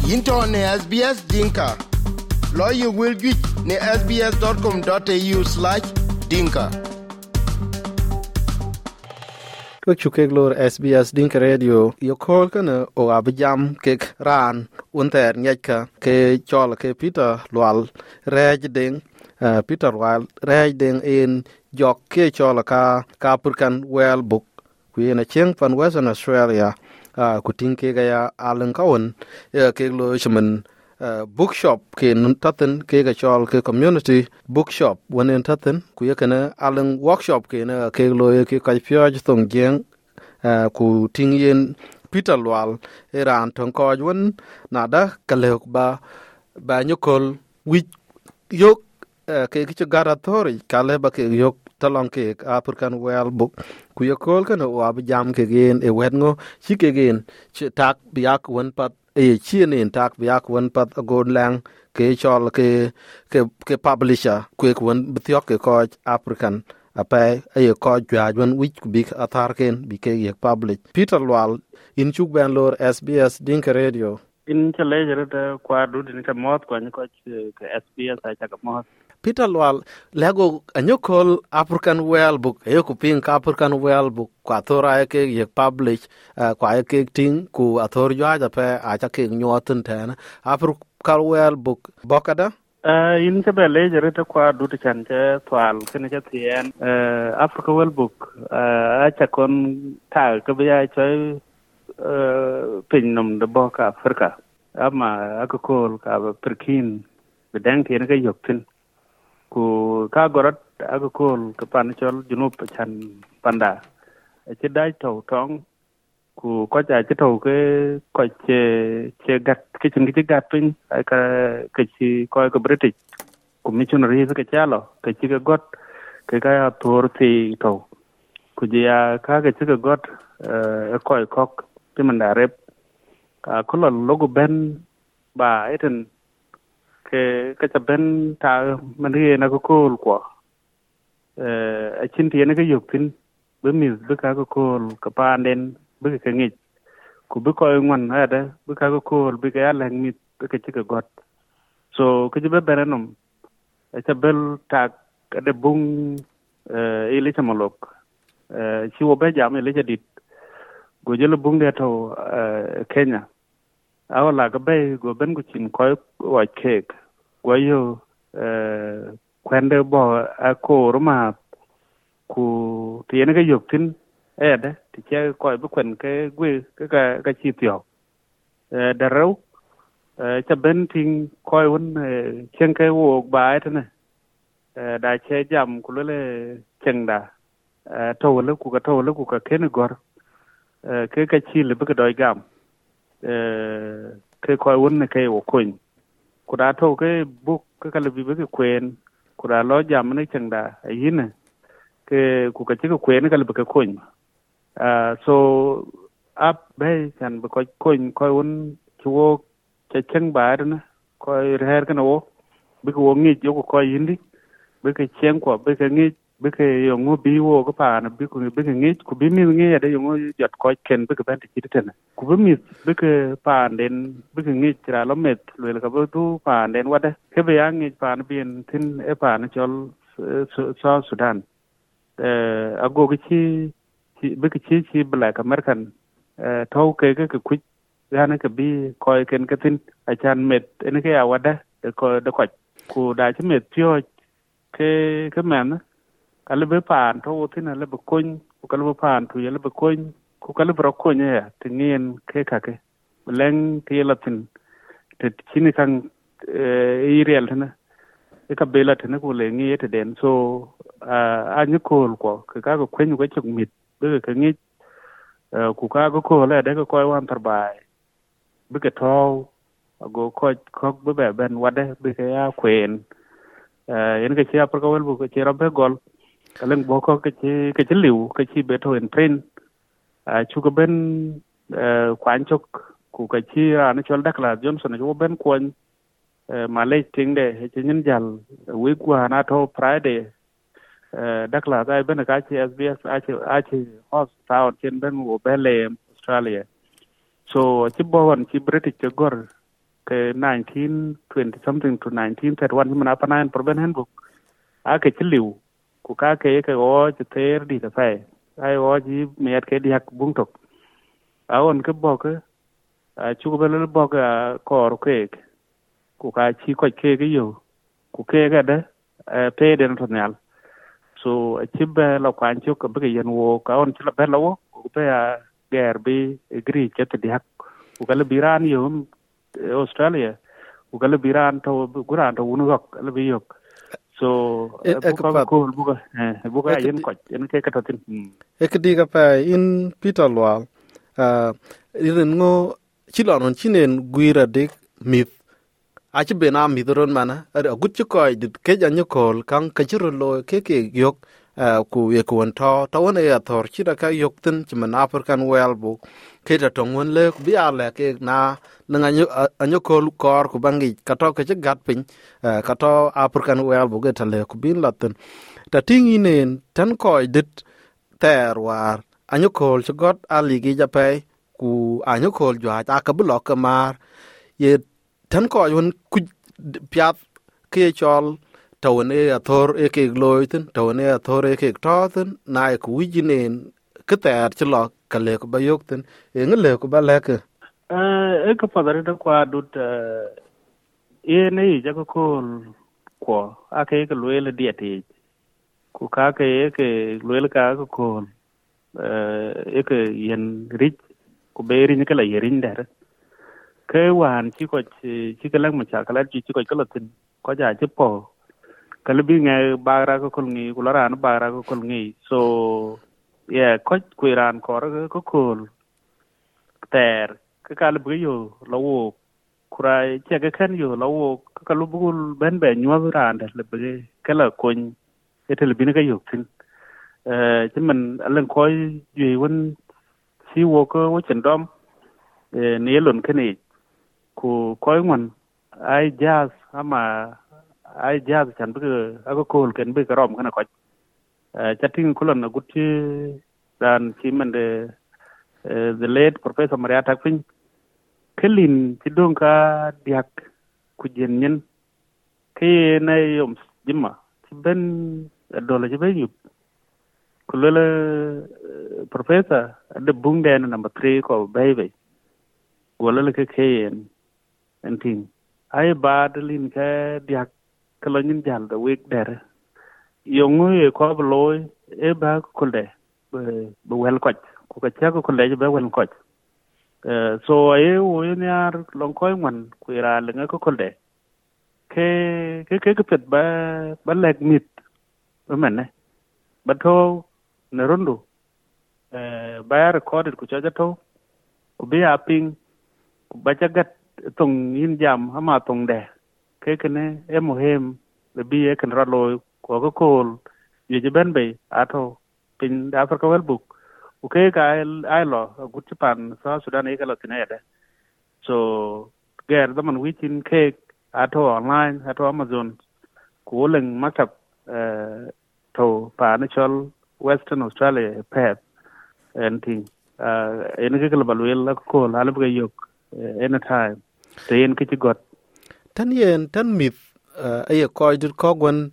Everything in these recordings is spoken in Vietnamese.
into ne SBS Dinka. Lawyer will get ne sbs.com.au/dinka. Các chú kênh lor SBS Dinka Radio yêu call kana o abjam kek ran unter nyaka ke chol ke Peter Lwal rej ding Peter Lwal rej ding in jok ke chol ka purkan well book ku na cheng pan Western Australia ku tin ke ga ya alan kaun ke lo chaman bookshop ke taten ke ga chol ke community bookshop wonen taten ku yakana alan workshop ke na ke lo ke ka pyo jong jeng ku ting yen Peter Lwal eran ton ko won nada kale ba nyokol wi yok ke ki gara tori kale ba ke yok talon ke African well book ku yokol kana wa jam ke gen e wengo chike gen tak biak won pat e chien tak biak won pat god lang ke chol ke publisher ku won bithyok ke ko African apai ay ko jwan wich big athar ken bi ke ye public Peter Lwal in chuk ban lor SBS Dinka Radio in chale jere kwa du din ka mot kwa ni ko ke SBS ai ta ka mot Peter Lwal lego anyokol African well book ayoko pink African well book kwa thora ke ye public kwa ke ting ku athor jwa da pe a ta ke nyotun tan African well book bokada in ka bele jere ta kwa du ta chan che twal ken che tien Africa well book a cha kon ta ka bi ai choi pin nom de boka Africa ama akokol ka perkin bedang tien ka yoktin ku ka gorot akokol ka pan chol junub chan panda che dai to tong ku ko ja che to ke ko che gat ke chin ke gat pin ai ka ke chi ko ko British ku missionary ke chalo ke chi ke got ke ka tor ti to ku ja ka ke chi ke got ko kok ti manda rep ka ko logo ben ba eten ke cha ben ta man ri na ko ko a chin ti ne ke yuktin be mis be ka ko ka pan den be ke ngi ku be ko ngon ada be ka ko be ka la ngi be ke chi ke got so ke be berenom a cha bel ta de bung ile chamalok chi wo be jam ile jadit go jelo bung de to Kenya awala ga bay go ben go chin ko wa cake go yo kwende bo ko roma ku tiene ga yuktin ede ti che ko be kwen ke gwe ka chi tyo daro cha ben ting ko won chen ke wo ba etne da che jam ku le chengda to le ku ka ken gor ke ka chi le be ka doi gam ke ko won ne ke wo kun ku da to ke book ke ka le bi ke kwen ku da lo jam ne chengda yin ke ku ka chi ke kwen ka le be ke kun so up bay kan be ko kun ko won chuo che cheng ba na ko her ka no be ko ngi yo ko yindi be ke cheng ko be ke ngi be ke yo ngo bi wo ko pa na be ko be ke ngi ku bi mi ngi ya de yo ngo jot ko ken be ke ban ti ten ku be mi be ke pa den be ke ngi tra lo met le ka be tu pa den wa de ke be yang ngi pa na bin tin e pa na chol so Sudan ago ke chi be ke chi Black American thau ke ku ya na ke bi ko ken ke tin a chan met en ke ya wa de ko ku da chi met pyo ke men ka le be pan to tin le be kun ku ka le pan tu ye le be kun ku ka le bro kun ya tin ke ka ke leng ti la tin te chini kan real na e ka bela tin ku le ngi te den so a ni ko ka ko kun ko chuk mit be ka ngi ku ka ko le de ko wan tar bai be ke to go ko be ben wade be ke ya kwen yen ke chia per ko wel bu ke chia be gol kaleng bo ko ke chi liu ke chi be to en print chu ko ben kwan chok ku ke chi ra na chol dakla Johnson chu ben kwan ma le ting de che nyin jal we kwa na to Friday dakla ga ben ka chi SBS a chi host town chen ben wo bele Australia so chi bo wan chi British gor ke 1920 something to 1931 mana panan proben handbook ake chiliu ku ka ke o ter di ta fai ai o ji met ke diak bung tok aon ke bo ke chu ko le bo ka kor ke ku ka chi ko ke yo ku ke ga de pe den tonal so chi ba la kwan chu ko be yen wo ka on chi la be lo ku pe ger bi gri che te diak ku ka le biran yo Australia ku ka le biran to guran to unu gok le bi yok so buka yen ko yen ke katatin ekdiga pa in Peter Lwal irin ngo chilon chinen guira dik mit achi bena midron mana a gutchu ko dit ke janyo kol kan kachiro lo ke yok ku ye ku to wona ya thor chira ka yok tin chman African well book ke ta tongon le bi ala ke na nga anyo kol kor ku bangi kato ke gat pin kato African well book ta le ku bin latin ta tingi nen tan ko dit ter war anyo kol got ali gi jape ku anyo kol jwa ta ka blok mar ye tan ko yon ku piat ke chol tawne athor e ke gloitin tawne athor e ke totin na ku wujinen ke ter chlo kale ko bayoktin e ngale ko balake e ko padare da kwa dut e nei ja ko ake ke loele diete ku ka ke loele ka ko e ke yen rich ku beri ni kala yerin der ke wan chi ka lang ma cha kala chi ko tin ko ja chi po kala bi nge bagra ko ngi kula ran bagra ko ngi so ko ran ko kol ter ka kala bu yo lo kurai che ka kan yo lo ka lu bugul ben ben nyu ran de le be kala kon e te le bi ne ka yo tin chi man alen ko yi won si wo ko chen dom ne lon kene ku koy ngon ai jazz chan bu ako kol ken bu karom kana ko chatting kulon na gutti dan chimen de the late Professor Maria Takpin kelin tidong ka diak ku jenyen ke na yom jima ben dola je ben yup kulele professor de bung den number 3 ko baby wala ke ken enting ai badlin ka diak kalonyin jal da week der yongu e ko bloy e ba ko de be wel ko ko ka cha ko le be wel ko so ai wo nyar long koy man ku ira le nga ko de ke pet ba lek mit ba men ne ba to ne rondo ba recorded ku cha to ku be aping ku ba cha gat tong yin jam hama tong de ke kene emohem le bi e kan ralo ko kol ye je ben be ato pin da Africa well book okay ka ai lo gutpan sa Sudan e kala tinede so ger da man within cake ato online ato Amazon ko leng makap to financial Western Australia pep and thing en ke kala balwel la ko la bu yok anytime ten ke got tan yen tan mit ay ko dir ko gon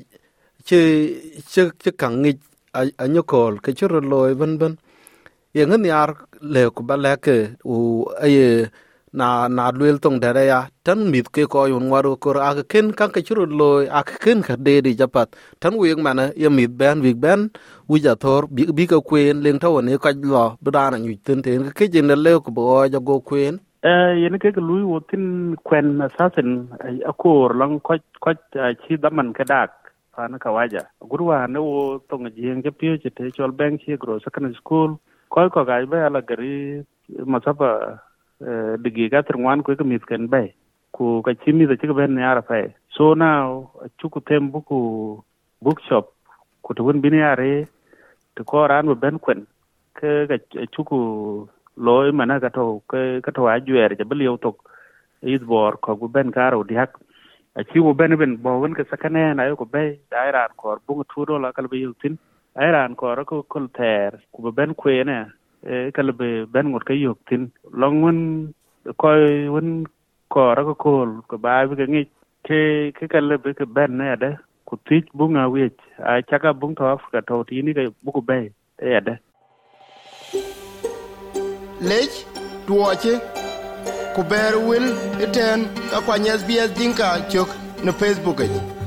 che kang ngi anyokol ke churo loy ban ye ngan yar le ko balake u ay na luel tong dere ya tan mit ke ko yon waru ko ag ken kan ke churo loy ak ken ka de di japat tan wi mana ye mit ben wi ben wi ja thor bi ka kwen leng taw ne ka lo bdana nyu ten ten ke jin le ko bo ja go kwen yen ke lui wotin kwen assassin akor lang ko chi daman ka dak pana kawaja gurwa ne wo tong jing je pio je te chol bank chi gro secondary school ko ga ba ala gari masaba digi ga trwan ko mit ken bay ku ka chi mi de chi ben ne ara fa so now chuku tem buku bookshop ku to won bin yare to ko ran ben kwen ke ga chuku loy mana ka to ajuer je beliau tok izbor ko ben karo diak a chiwo ben bo won ka sakane na yo ko be dairan ko bungu turo la kal be yutin airan ko ko kol ter ku ben kwene kal be ben ngot ka yutin longun ko won ko ra ko ko ba bi ngi ke ka le bi ke ben ne da ku tich bunga wi a chaka bung to Africa to ti ni ke bu ku be ya da lech tuoche ku ber wil iten ka kwa SBS Dinka chok na Facebook